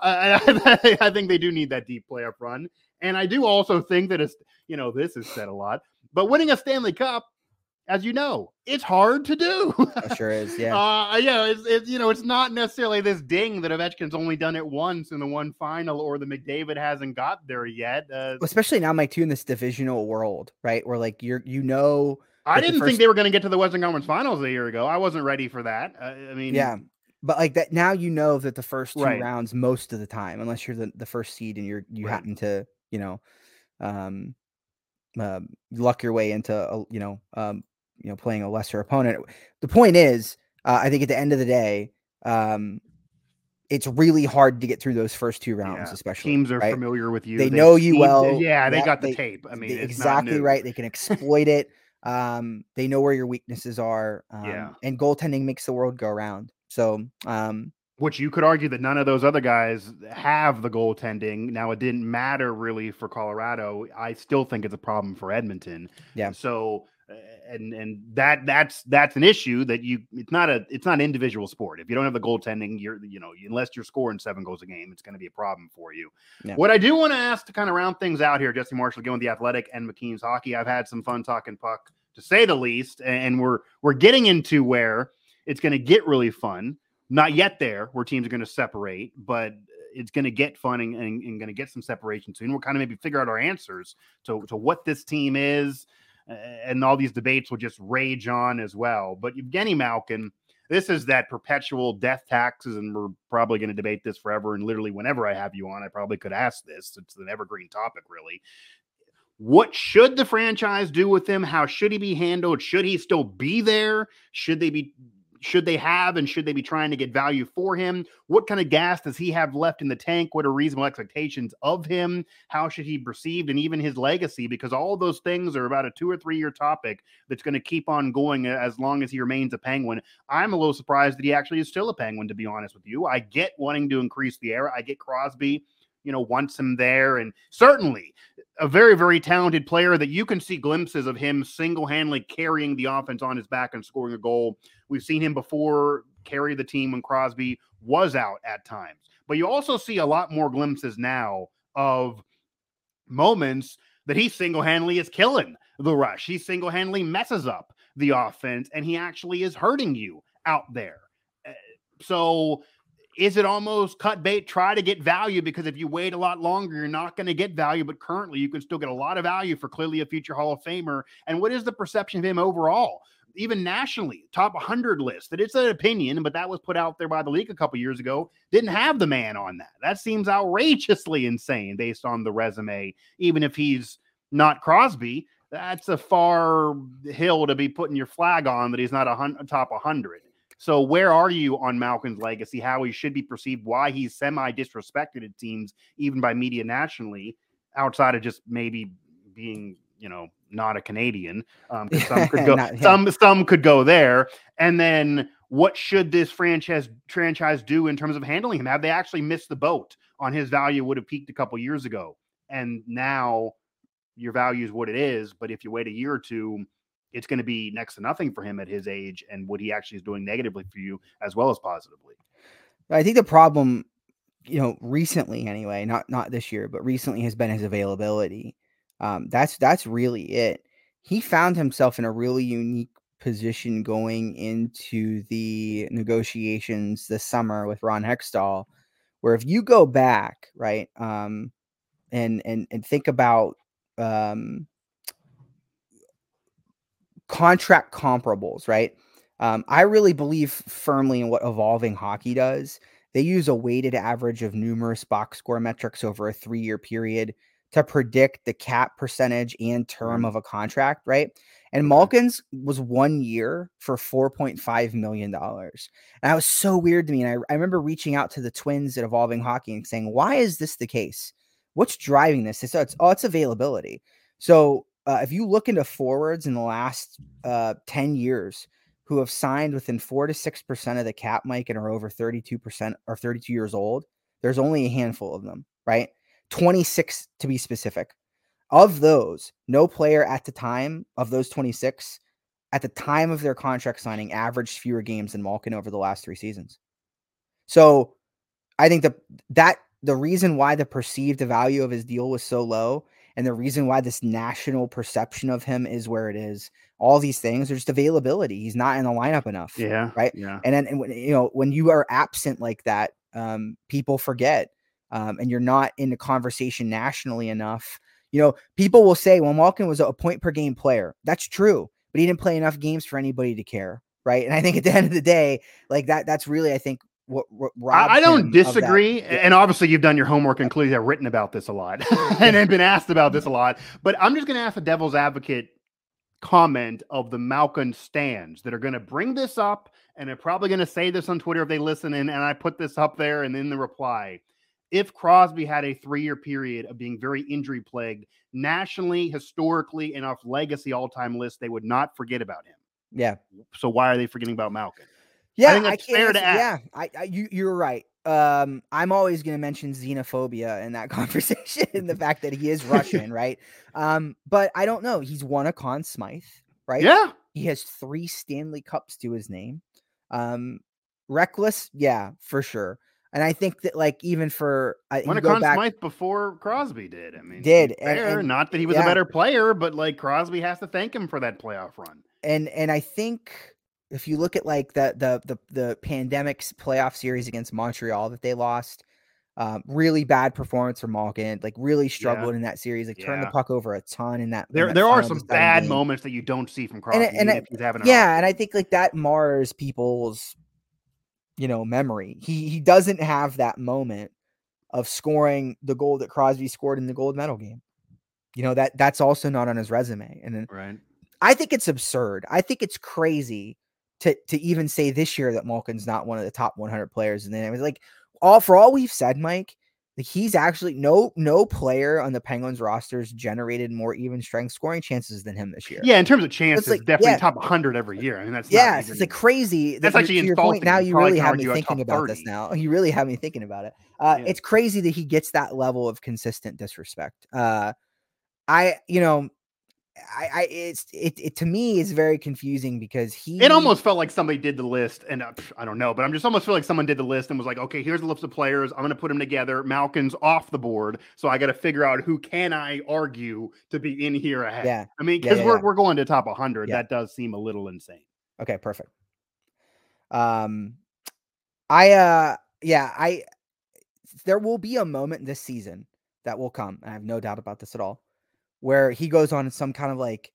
I, I think they do need that deep playoff run. And I do also think that it's, you know, this is said a lot, but winning a Stanley Cup, as you know, it's hard to do. It sure is. Yeah. Uh, yeah. It's, it's, you know, it's not necessarily this ding that Ovechkin's only done it once in the one final, or the McDavid hasn't got there yet. Uh, Especially now, Mike, too, in this divisional world, right? Where like you're, you know, I didn't the first... think they were going to get to the Western Conference Finals a year ago. I wasn't ready for that. Uh, I mean, yeah, but like that now, you know that the first two right. rounds, most of the time, unless you're the, the first seed and you're you right. happen to, you know, um, uh, luck your way into, a, you know, um, you know, playing a lesser opponent. The point is, uh, I think at the end of the day, um, it's really hard to get through those first two rounds, yeah. especially. Teams are right? familiar with you. They, they know you well. Yeah, they yeah, got the they, tape. I mean, they, it's exactly not new. right. They can exploit it. Um, they know where your weaknesses are. Um, yeah. And goaltending makes the world go round. So, um, which you could argue that none of those other guys have the goaltending. Now, it didn't matter really for Colorado. I still think it's a problem for Edmonton. Yeah. So, and and that that's that's an issue that you. It's not a it's not an individual sport. If you don't have the goaltending, you're you know unless you're scoring seven goals a game, it's going to be a problem for you. Yeah. What I do want to ask to kind of round things out here, Jesse Marshall, again with the Athletic and McKeen's Hockey. I've had some fun talking puck, to say the least, and we're we're getting into where it's going to get really fun. Not yet there, where teams are going to separate, but it's going to get fun and, and, and going to get some separation soon. We'll kind of maybe figure out our answers to, to what this team is, uh, and all these debates will just rage on as well. But Evgeny Malkin, this is that perpetual death taxes, and we're probably going to debate this forever. And literally, whenever I have you on, I probably could ask this. It's an evergreen topic, really. What should the franchise do with him? How should he be handled? Should he still be there? Should they be? Should they have and should they be trying to get value for him? What kind of gas does he have left in the tank? What are reasonable expectations of him? How should he be perceived, and even his legacy? Because all of those things are about a two or three year topic that's going to keep on going as long as he remains a Penguin. I'm a little surprised that he actually is still a Penguin, to be honest with you. I get wanting to increase the era. I get Crosby, you know, wants him there. And certainly a very, very talented player that you can see glimpses of him single-handedly carrying the offense on his back and scoring a goal. We've seen him before carry the team when Crosby was out at times. But you also see a lot more glimpses now of moments that he single-handedly is killing the rush. He single-handedly messes up the offense, and he actually is hurting you out there. So is it almost cut bait, try to get value? Because if you wait a lot longer, you're not going to get value. But currently, you can still get a lot of value for clearly a future Hall of Famer. And what is the perception of him overall? Even nationally, top one hundred list. That it's an opinion, but that was put out there by the league a couple years ago. Didn't have the man on that. That seems outrageously insane based on the resume. Even if he's not Crosby, that's a far hill to be putting your flag on that he's not a hun- top one hundred. So where are you on Malkin's legacy, how he should be perceived, why he's semi-disrespected, it seems, even by media nationally, outside of just maybe being, you know, not a Canadian. Um, because some could go, Not- yeah. some some could go there. And then what should this franchise franchise do in terms of handling him? Have they actually missed the boat on his value? Would have peaked a couple years ago, and now your value is what it is. But if you wait a year or two, it's going to be next to nothing for him at his age, and what he actually is doing negatively for you as well as positively. I think the problem, you know, recently anyway, not not this year, but recently has been his availability. Um, that's that's really it. He found himself in a really unique position going into the negotiations this summer with Ron Hextall, where if you go back, right, um, and and and think about um, contract comparables, right? Um, I really believe firmly in what Evolving Hockey does. They use a weighted average of numerous box score metrics over a three-year period to predict the cap percentage and term Mhm. of a contract, right? And Okay. Malkin's was one year for four point five million dollars. And that was so weird to me. And I, I remember reaching out to the Twins at Evolving Hockey and saying, why is this the case? What's driving this? It's, it's, oh, it's availability. So uh, if you look into forwards in the last uh, ten years, who have signed within four to six percent of the cap, Mike, and are over thirty-two percent or thirty-two years old, there's only a handful of them, right? twenty-six to be specific. Of those, no player at the time of those twenty-six, at the time of their contract signing, averaged fewer games than Malkin over the last three seasons. So I think that that the reason why the perceived value of his deal was so low, and the reason why this national perception of him is where it is, all these things are just availability. He's not in the lineup enough. Yeah. Right. Yeah. And then, and when, you know, when you are absent like that, um, people forget, um, and you're not in the conversation nationally enough. You know, people will say, well, Malkin was a point per game player. That's true, but he didn't play enough games for anybody to care. Right. And I think at the end of the day, like that, that's really, I think, what, what I, I don't him disagree. Yeah. And obviously you've done your homework and clearly have written about this a lot and have been asked about this a lot, but I'm just going to ask the devil's advocate comment of the Malkin stands that are going to bring this up. And they're probably going to say this on Twitter if they listen in, and I put this up there and in the reply. If Crosby had a three-year period of being very injury plagued nationally, historically, and off legacy all-time list, they would not forget about him. Yeah. So why are they forgetting about Malkin? Yeah, I think that's I fair answer, to ask. Yeah, I, I you you're right. Um, I'm always going to mention xenophobia in that conversation, the fact that he is Russian, right? Um, but I don't know. He's won a Conn Smythe, right? Yeah. He has three Stanley Cups to his name. Um, reckless, yeah, for sure. And I think that, like, even for uh, won a Conn Smythe before Crosby did. I mean, did fair. and, and not that he was yeah. a better player, but like Crosby has to thank him for that playoff run. And and I think if you look at like the the the the pandemic's playoff series against Montreal that they lost, um, really bad performance from Malkin. Like really struggled yeah. in that series. Like yeah. turned the puck over a ton in that. There in that there are some bad game. moments that you don't see from Crosby. And, and even I, if he's having yeah, and I think like that mars people's, you know, memory. He he doesn't have that moment of scoring the goal that Crosby scored in the gold medal game. You know, that that's also not on his resume. And then right. I think it's absurd. I think it's crazy to to even say this year that Malkin's not one of the top one hundred players. And then it was like, all for all we've said, Mike, like he's actually no no player on the Penguins rosters generated more even strength scoring chances than him this year. Yeah, in terms of chances, like, definitely yeah. top one hundred every year. I mean, that's yeah, not it's, it's like crazy. That's that actually to your insulting. point, now you Probably really can have me argue a thinking top about this thirty. now. You really have me thinking about it. Uh, Yeah. It's crazy that he gets that level of consistent disrespect. Uh, I, you know, I, I, it's, it, it, to me, is very confusing because he, It almost felt like somebody did the list, and uh, I don't know, but I'm just almost feel like someone did the list and was like, okay, here's the list of players. I'm going to put them together. Malkin's off the board, so I got to figure out who can I argue to be in here ahead. Yeah. I mean, Yeah, because yeah, we're yeah. we're going to top one hundred. Yeah. That does seem a little insane. Okay, perfect. Um, I, uh, yeah, I, there will be a moment this season that will come, and I have no doubt about this at all, where he goes on some kind of like,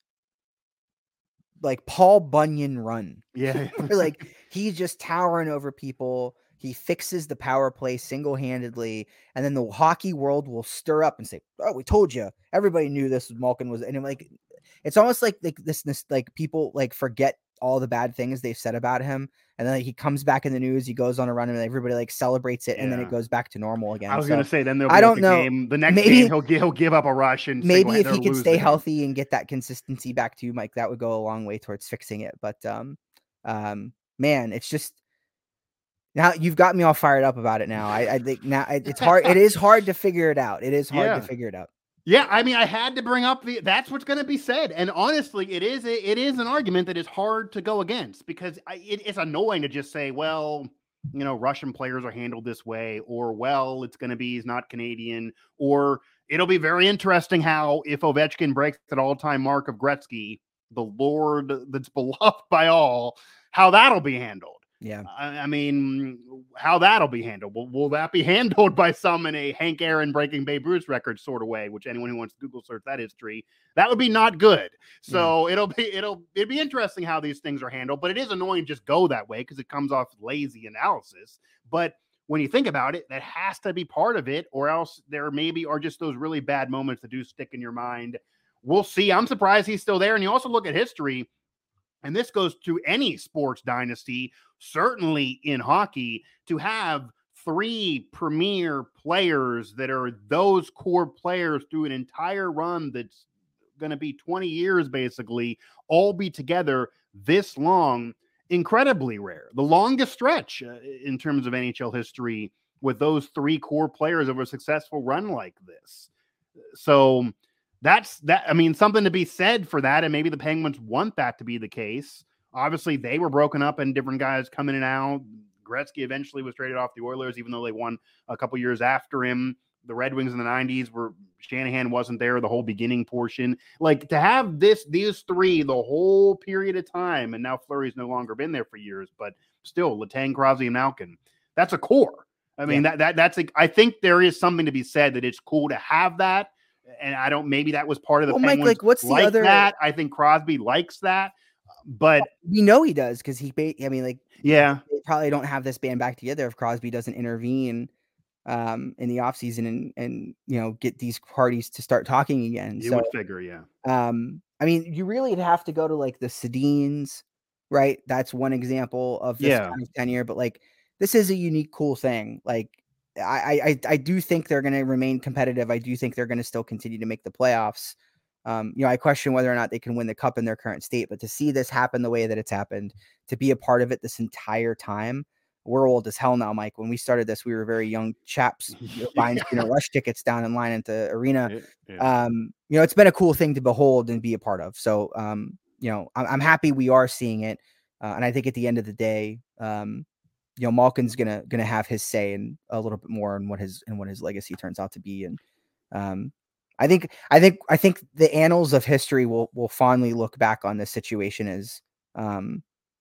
like Paul Bunyan run. Yeah. Where, like he's just towering over people. He fixes the power play single-handedly, and then the hockey world will stir up and say, "Oh, we told you." Everybody knew this Malkin was, and it, like it's almost like like this, this like people like forget all the bad things they've said about him. And then like, he comes back in the news, he goes on a run and everybody like celebrates it. Yeah. And then it goes back to normal again. I was so, going to say, then there'll be I like don't a know. game. The next maybe, game, he'll, he'll give up a rush and maybe if he could stay healthy and get that consistency back to you, Mike, that would go a long way towards fixing it. But um, um, man, it's just, now you've got me all fired up about it now. I, I think now it's hard. It is hard to figure it out. It is hard yeah. to figure it out. Yeah, I mean, I had to bring up the. That's what's going to be said, and honestly, it is a, it is an argument that is hard to go against because I, it, it's annoying to just say, well, you know, Russian players are handled this way, or well, it's going to be he's not Canadian, or it'll be very interesting how if Ovechkin breaks that all-time mark of Gretzky, the Lord that's beloved by all, how that'll be handled. Yeah, I, I mean, how that'll be handled. Will, will that be handled by some in a Hank Aaron breaking Babe Ruth record sort of way? Which anyone who wants to Google search that history, that would be not good. So yeah. it'll be it'll it'd be interesting how these things are handled. But it is annoying to just go that way because it comes off lazy analysis. But when you think about it, that has to be part of it, or else there maybe are just those really bad moments that do stick in your mind. We'll see. I'm surprised he's still there. And you also look at history. And this goes to any sports dynasty, certainly in hockey, to have three premier players that are those core players through an entire run that's going to be twenty years, basically, all be together this long, incredibly rare. The longest stretch uh, in terms of N H L history with those three core players over a successful run like this. So That's that. I mean, something to be said for that. And maybe the Penguins want that to be the case. Obviously, they were broken up and different guys come in and out. Gretzky eventually was traded off the Oilers, even though they won a couple years after him. The Red Wings in the nineties were Shanahan wasn't there the whole beginning portion. Like to have this, these three, the whole period of time. And now Fleury's no longer been there for years, but still Letang, Crosby, and Malkin. That's a core. I mean, yeah. that, that, that's, a, I think there is something to be said that it's cool to have that. And I don't, maybe that was part of the well, Penguins. Mike, like, what's the like other that. I think Crosby likes that, but we know he does because he, I mean, like, yeah, they probably don't have this band back together if Crosby doesn't intervene um, in the offseason and, and, you know, get these parties to start talking again. You so, would figure, yeah. Um, I mean, you really have to go to like the Sedins, right? That's one example of this yeah. kind of tenure, but like, this is a unique, cool thing. Like, I, I, I do think they're going to remain competitive. I do think they're going to still continue to make the playoffs. Um, you know, I question whether or not they can win the cup in their current state, but to see this happen the way that it's happened, to be a part of it this entire time, we're old as hell now, Mike. When we started this, we were very young chaps buying you know, rush tickets down in line into arena. Yeah, yeah. Um, you know, it's been a cool thing to behold and be a part of. So, um, you know, I'm, I'm happy we are seeing it. Uh, and I think at the end of the day, um, you know, Malkin's gonna gonna have his say in a little bit more in what his and what his legacy turns out to be. And um, I think I think I think the annals of history will will fondly look back on this situation as um,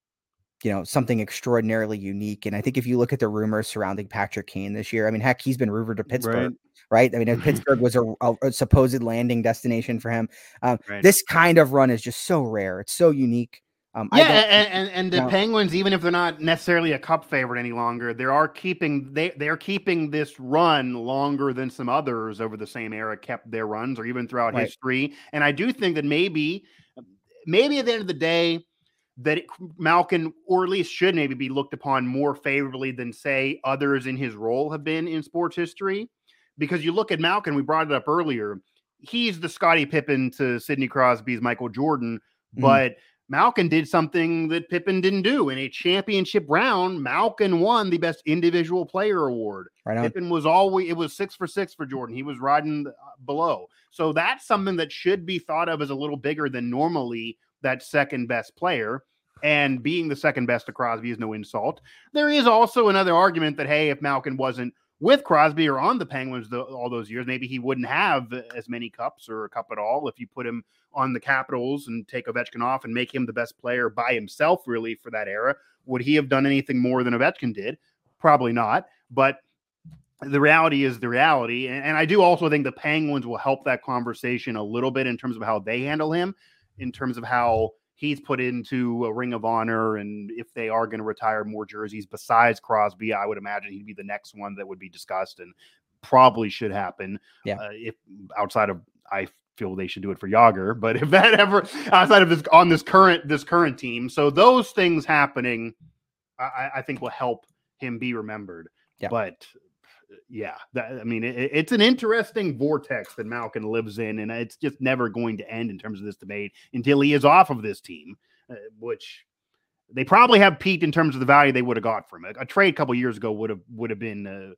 you know, something extraordinarily unique. And I think if you look at the rumors surrounding Patrick Kane this year, I mean, heck, he's been rumored to Pittsburgh, right? right? I mean, Pittsburgh was a, a, a supposed landing destination for him. Um, right. This kind of run is just so rare. It's so unique. Um, yeah, I don't, and, and and the you know, Penguins, even if they're not necessarily a cup favorite any longer, they are keeping they they're keeping this run longer than some others over the same era kept their runs, or even throughout right. history. And I do think that maybe, maybe at the end of the day, that it, Malkin, or at least should maybe be looked upon more favorably than say others in his role have been in sports history, because you look at Malkin, we brought it up earlier. He's the Scottie Pippen to Sidney Crosby's Michael Jordan, but. Mm. Malkin did something that Pippen didn't do. In a championship round, Malkin won the best individual player award. Right on. Pippen was always, it was six for six for Jordan. He was riding below. So that's something that should be thought of as a little bigger than normally that second best player. And being the second best to Crosby is no insult. There is also another argument that, hey, if Malkin wasn't with Crosby or on the Penguins the, all those years, maybe he wouldn't have as many cups or a cup at all if you put him on the Capitals and take Ovechkin off and make him the best player by himself, really, for that era. Would he have done anything more than Ovechkin did? Probably not. But the reality is the reality. And, and I do also think the Penguins will help that conversation a little bit in terms of how they handle him, in terms of how he's put into a Ring of Honor. And if they are going to retire more jerseys besides Crosby, I would imagine he'd be the next one that would be discussed and probably should happen. Yeah. Uh, if outside of, I feel they should do it for Yager, but if that ever outside of this on this current this current team, so those things happening, I, I think will help him be remembered. Yeah. But yeah, that, I mean, it, it's an interesting vortex that Malkin lives in, and it's just never going to end in terms of this debate until he is off of this team, uh, which they probably have peaked in terms of the value they would have got from it. A trade a couple years ago would have would have been a,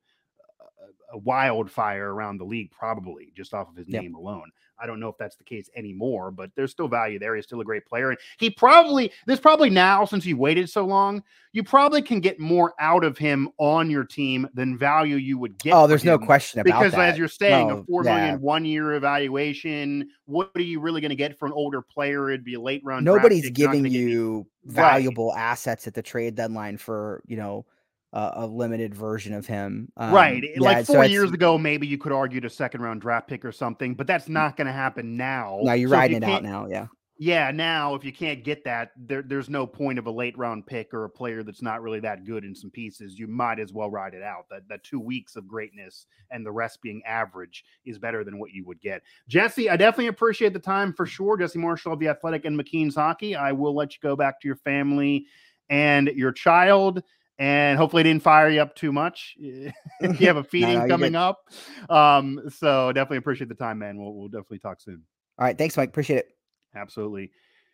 a wildfire around the league, probably just off of his Yep. name alone. I don't know if that's the case anymore, but there's still value there. He's still a great player. And he probably, there's probably now, since you waited so long, you probably can get more out of him on your team than value you would get. Oh, there's no question about because that. Because as you're saying, no, a four yeah. million one year evaluation, what are you really going to get for an older player? It'd be a late round. Nobody's giving you valuable right. assets at the trade deadline for, you know, Uh, a limited version of him. Um, right. Yeah, like four so years ago, maybe you could argue a second round draft pick or something, but that's not going to happen now. No, you're so riding you it out now. Yeah. Yeah. Now, if you can't get that, there, there's no point of a late round pick or a player that's not really that good in some pieces. You might as well ride it out. That, that two weeks of greatness and the rest being average is better than what you would get. Jesse, I definitely appreciate the time for sure. Jesse Marshall of The Athletic and McKeen's Hockey. I will let you go back to your family and your child. And hopefully it didn't fire you up too much. You have a feeding no, no, coming up. Um, so definitely appreciate the time, man. We'll, we'll definitely talk soon. All right. Thanks, Mike. Appreciate it. Absolutely.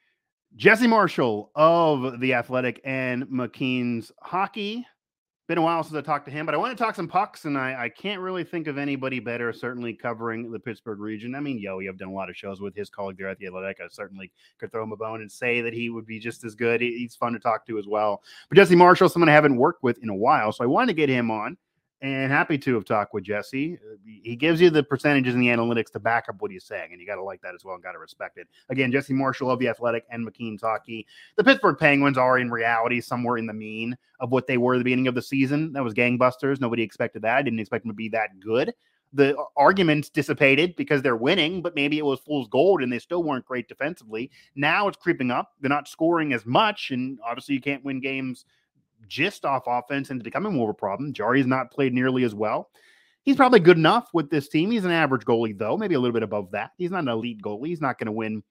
Jesse Marshall of The Athletic and McKeen's Hockey. Been a while since I talked to him, but I want to talk some pucks, and I, I can't really think of anybody better, certainly covering the Pittsburgh region. I mean, Yoey, I've done a lot of shows with his colleague there at The Athletic. I certainly could throw him a bone and say that he would be just as good. He's fun to talk to as well. But Jesse Marshall, someone I haven't worked with in a while, so I wanted to get him on, and happy to have talked with Jesse. He gives you the percentages and the analytics to back up what he's saying, and you got to like that as well and got to respect it. Again, Jesse Marshall of The Athletic and McKeen's Hockey. The Pittsburgh Penguins are in reality somewhere in the mean of what they were at the beginning of the season. That was gangbusters. Nobody expected that. I didn't expect them to be that good. The arguments dissipated because they're winning, but maybe it was fool's gold and they still weren't great defensively. Now it's creeping up. They're not scoring as much, and obviously you can't win games just off offense, and it's becoming more of a problem. Jari's not played nearly as well. He's probably good enough with this team. He's an average goalie, though, maybe a little bit above that. He's not an elite goalie. He's not going to win,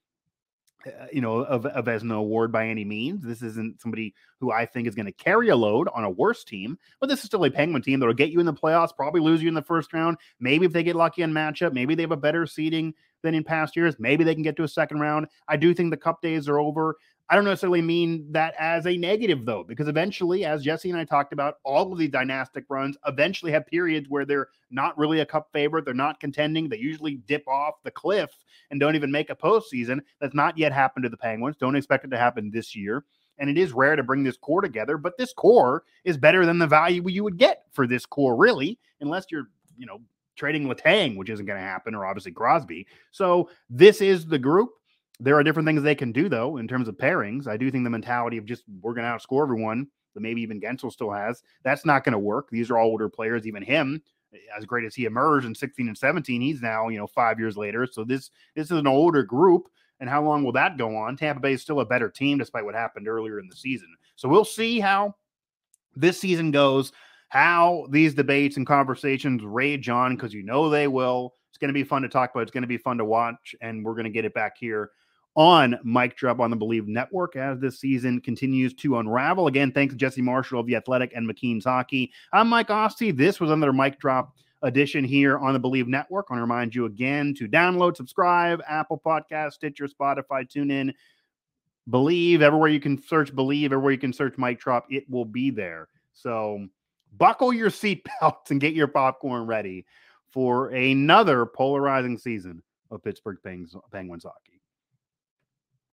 uh, you know, a, a Vezina award by any means. This isn't somebody who I think is going to carry a load on a worse team, but this is still a Penguin team that will get you in the playoffs, probably lose you in the first round. Maybe if they get lucky on matchup, maybe they have a better seeding than in past years. Maybe they can get to a second round. I do think the cup days are over. I don't necessarily mean that as a negative, though, because eventually, as Jesse and I talked about, all of the dynastic runs eventually have periods where they're not really a cup favorite. They're not contending. They usually dip off the cliff and don't even make a postseason. That's not yet happened to the Penguins. Don't expect it to happen this year. And it is rare to bring this core together, but this core is better than the value you would get for this core, really, unless you're, you know, trading Letang, which isn't going to happen, or obviously Crosby. So this is the group. There are different things they can do, though, in terms of pairings. I do think the mentality of just we're going to outscore everyone that maybe even Gensel still has, that's not going to work. These are all older players. Even him, as great as he emerged in sixteen and seventeen, he's now, you know, five years later. So this this is an older group. And how long will that go on? Tampa Bay is still a better team despite what happened earlier in the season. So we'll see how this season goes, how these debates and conversations rage on, because you know they will. It's going to be fun to talk about. It's going to be fun to watch. And we're going to get it back here on Mike Drop on the Believe Network as this season continues to unravel. Again, thanks to Jesse Marshall of The Athletic and McKeen's Hockey. I'm Mike Ostie. This was another Mike Drop edition here on the Believe Network. I want to remind you again to download, subscribe, Apple Podcasts, Stitcher, Spotify, TuneIn, Believe, everywhere you can search Believe, everywhere you can search Mike Drop, it will be there. So buckle your seatbelts and get your popcorn ready for another polarizing season of Pittsburgh Penguins hockey.